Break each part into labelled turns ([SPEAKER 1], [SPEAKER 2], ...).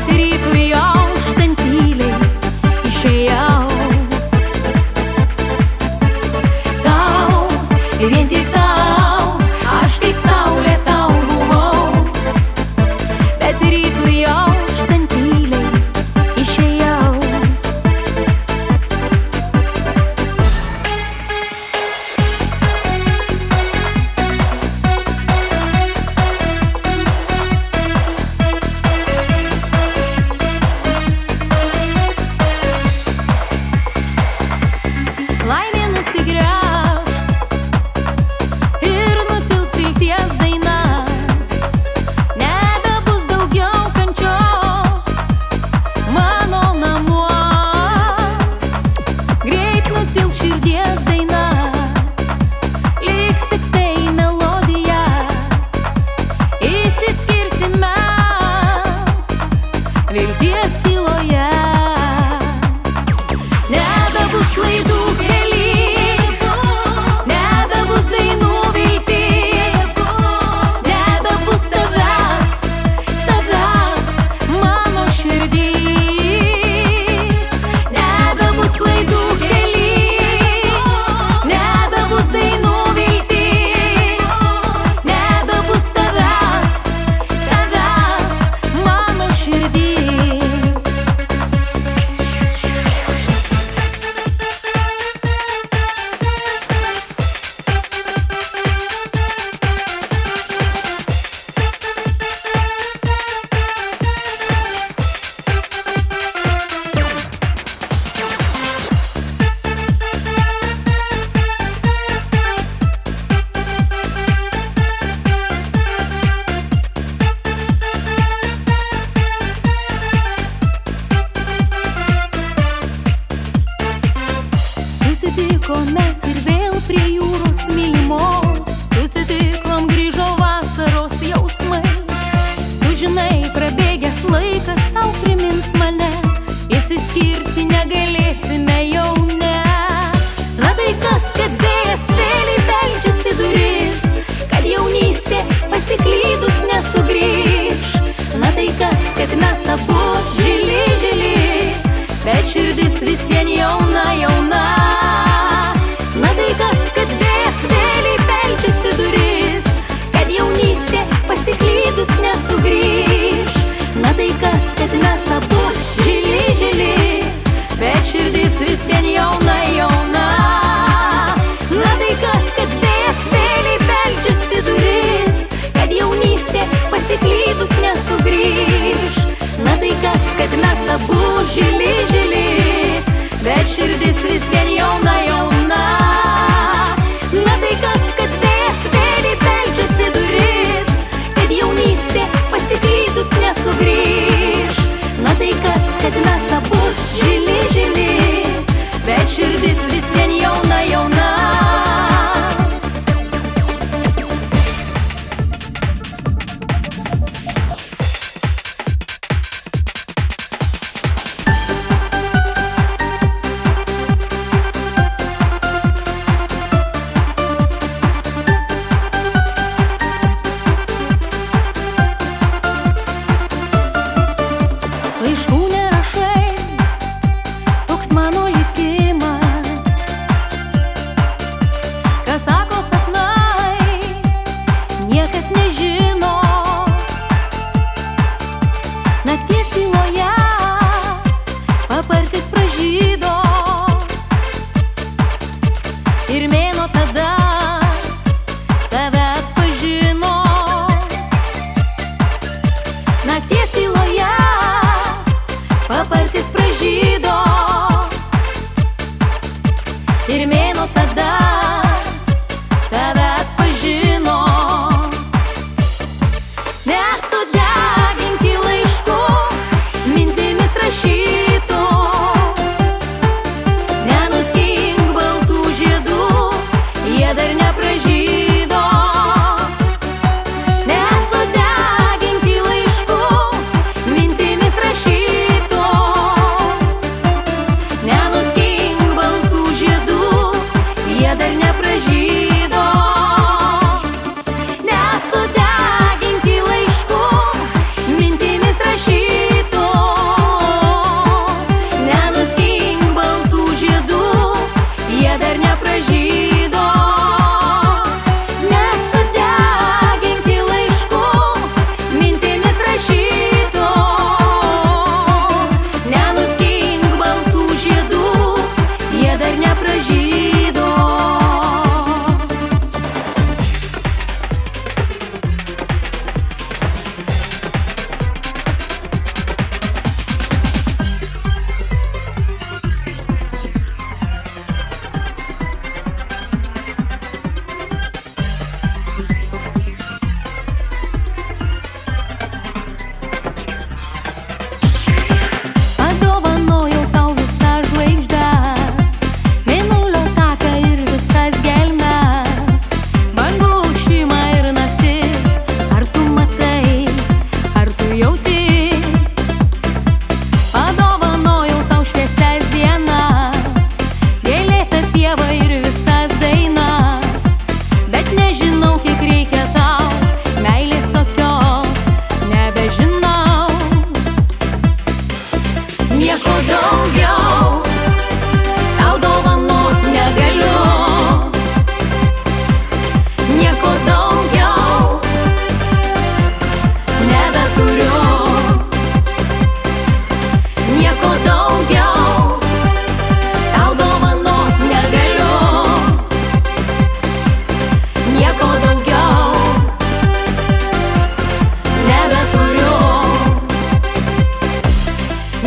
[SPEAKER 1] bet rytui auštant tyliai išėjau. Tau, vien tik tau, aš kaip saulė tau buvau, bet rytui auštant tyliai išėjau. Laimė nusigręš ir nutils vilties daina, nebebus daugiau kančios mano namuos. Greit nutils širdies daina, liks tik tai melodija, išsiskirsim mes vilties tyloje. Nebebus klaidų kely, nebebus dainų vilty, nebebus tavęs, tavęs mano širdį. Nebebus klaidų kely, nebebus dainų vilty, nebebus tavęs, tavęs mano širdį. Susitikom mes ir vėl prie jūros mylimos, susitikom, grįžo vasaros jausmai. Tu žinai, prabėgęs laikas tau primins mane, išsiskirti negalėsime jau ne. Na tai kas, kad vėjas vėliai beldžiasi duris, kad jaunystė pasiklydus nesugrįž. Na tai kas, kad mes abu žili, žili, bet širdis vis vien jauna, jauna. Na tai kas, kad vėjas vėliai beldžiasi duris, kad jaunystė pasiklydus nesugrįž. Na tai kas, kad mes abu žili, žili, bet širdis vis vien jauna, jauna. Na tai kas, kad vėjas vėliai beldžiasi duris, kad jaunystė pasiklydus nesugrįž. Na tai kas, kad mes abu žili, žili, bet širdis vis vien jauna, jauna. Na tai kas, kad vėjas vėliai beldžiasi duris, kad jaunystė pasiklydus nesugrįž. Na tai kas, kad mes abu žili, žili, bet širdis vis vien jauna, jauna.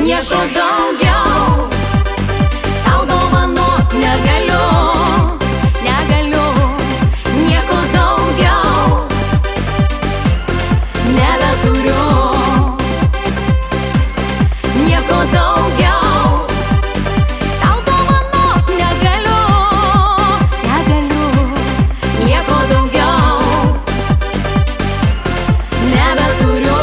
[SPEAKER 1] nieko daugiau tau dovanot negaliu, negaliu, nieko daugiau nebeturiu, nieko daugiau tau dovanot negaliu, negaliu, nieko daugiau nebeturiu.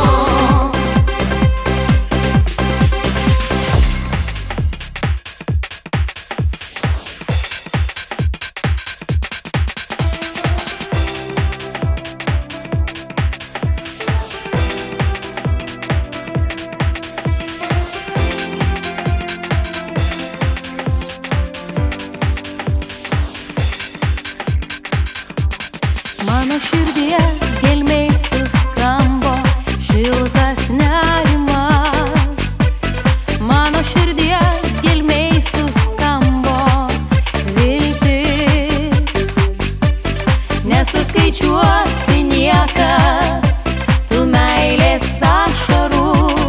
[SPEAKER 1] Mano širdies gelmėj suskambo šiltas nerimas, mano širdies gelmėj suskambo viltis, nesuskaičiuosi niekad tu meilės ašarų,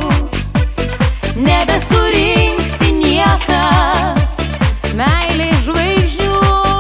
[SPEAKER 1] nebesurinksi niekad meilės žvaigždžių.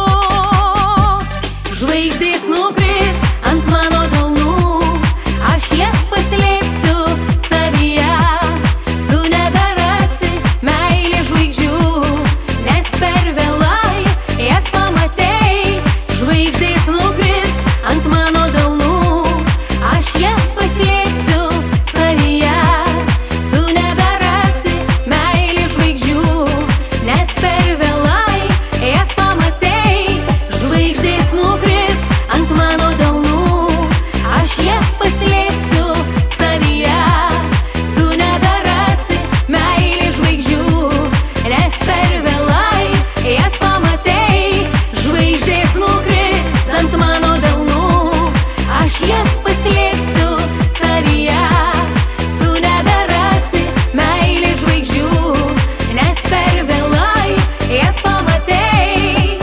[SPEAKER 1] Žvaigždės nukris ant mano delnų, aš jas paslėpsiu savyje. Tu neberasi meilės žvaigždžių, nes per vėlai jas pamatei. Žvaigždės nukris ant mano delnų, aš jas paslėpsiu savyje. Tu neberasi meilės žvaigždžių, nes per vėlai jas pamatei. Žvaigždės nukris ant mano delnų, aš jas paslėpsiu savyje. Tu neberasi meilės žvaigždžių, nes per vėlai jas pamatei. Žvaigždės nukris ant mano delnų, aš jas paslėpsiu savyje. Tu neberasi meilės žvaigždžių, nes per vėlai jas pamatei.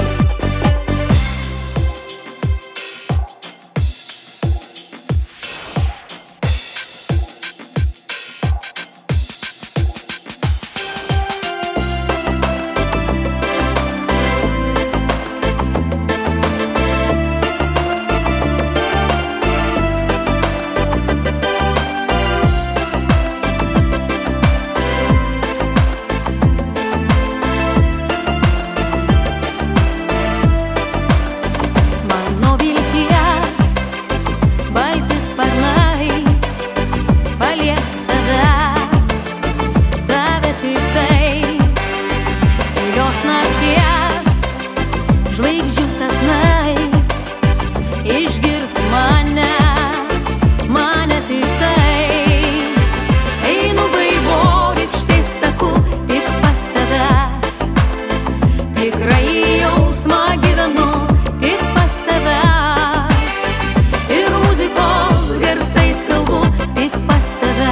[SPEAKER 1] Mano vilties balti sparnai palies tave, tave tik tai. Tylios nakties žvaigždžių sapnai išgirs mane, mane tik tai. Einu vaivorykštės taku tik pas tave, tikrai jausmą gyvenu tik pas tave. Ir muzikos garsais kalbu tik pas tave.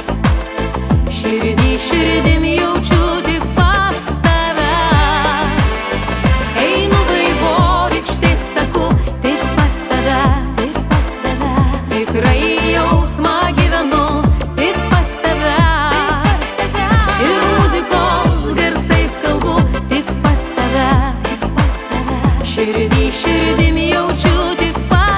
[SPEAKER 1] Širdį širdim jaučiu tik pas tave. Einu vaivorykštės taku tik pas tave, tik pas tave. Tikrai jausmą gyvenu tik pas tave. Ir muzikos garsais kalbu tik pas tave, tik pas tave. Širdį širdim jaučiu tik pas tave.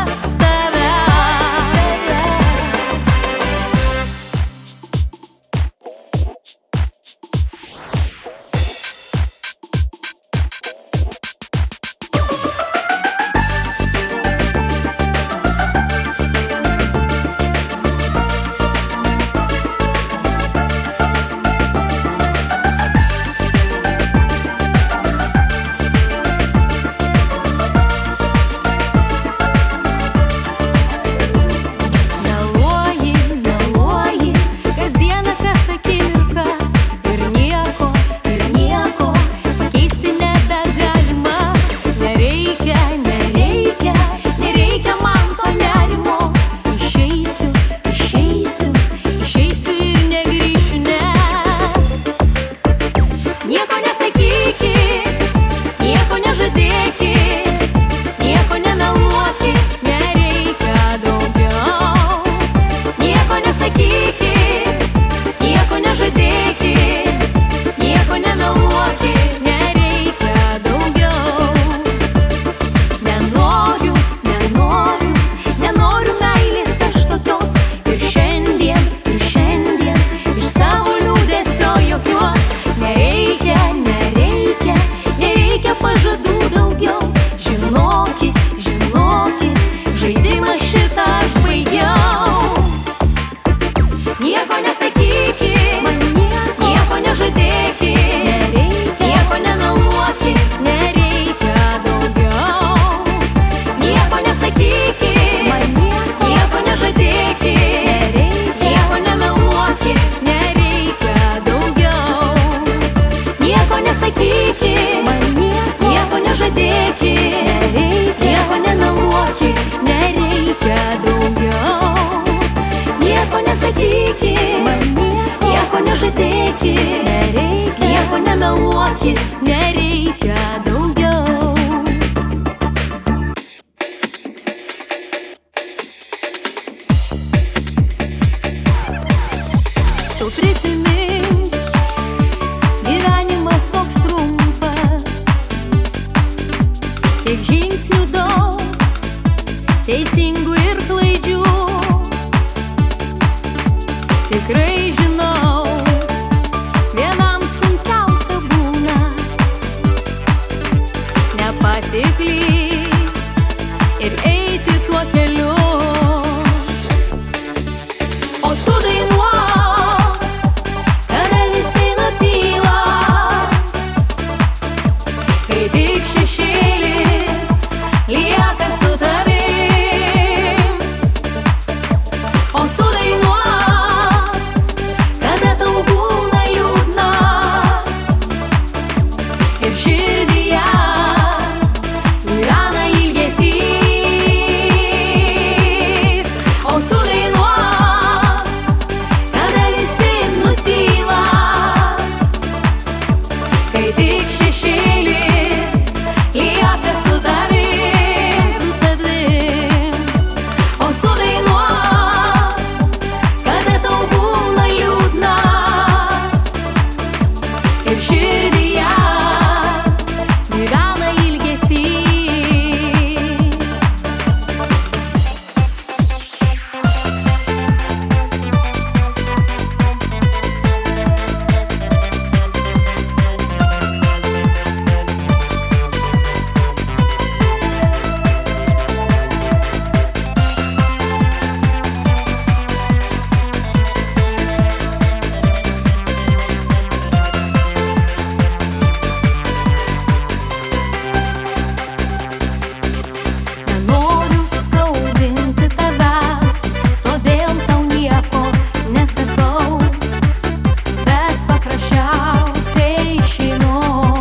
[SPEAKER 1] nereikia, nieko nemeluoki, nereikia daugiau. Tu prisimink, gyvenimas toks trumpas, kiek žingsnių daug, teisingų ir klaidžių. Tikrai žinau, vienam sunkiausia būna nepasiklyst ir eiti tuo keliu. O tu dainuok, kada visi nutyla, kai tik šešėlis lieka su tavim. O tu dainuok, kada tau būna liūdna ir širdyje gyvena ilgesys. O tu dainuok, kada visi nutyla, kai tik šešėlis lieka su tavim, su tavim. O tu dainuok, kada tau būna liūdna ir širdyje gyvena ilgesys. Nenoriu skaudinti tavęs, todėl tau nieko nesakau, bet paprasčiausiai išeinu.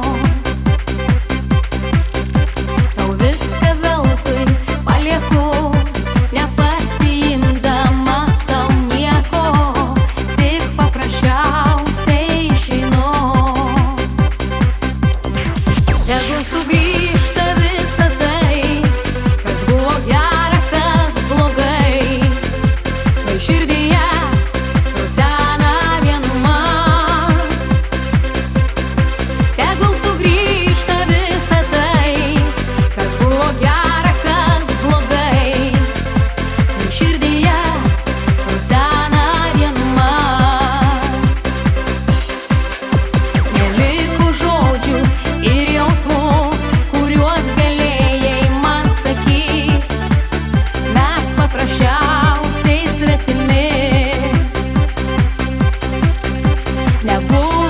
[SPEAKER 1] Tau viską veltui palieku, nepasiimdama sau nieko, tik paprasčiausiai išeinu. Tegul sugrįžta visa tai, kas buvo gera, kas blogai, kai širdyje rusena vienuma. Tegul sugrįžta visa tai, kas buvo gera, kas blogai, kai širdyje rusena vienuma. Neliko žodžių ir jausmų, kuriuos galėjai man sakyt, mes paprasčiausiai svetimi. Nebuvo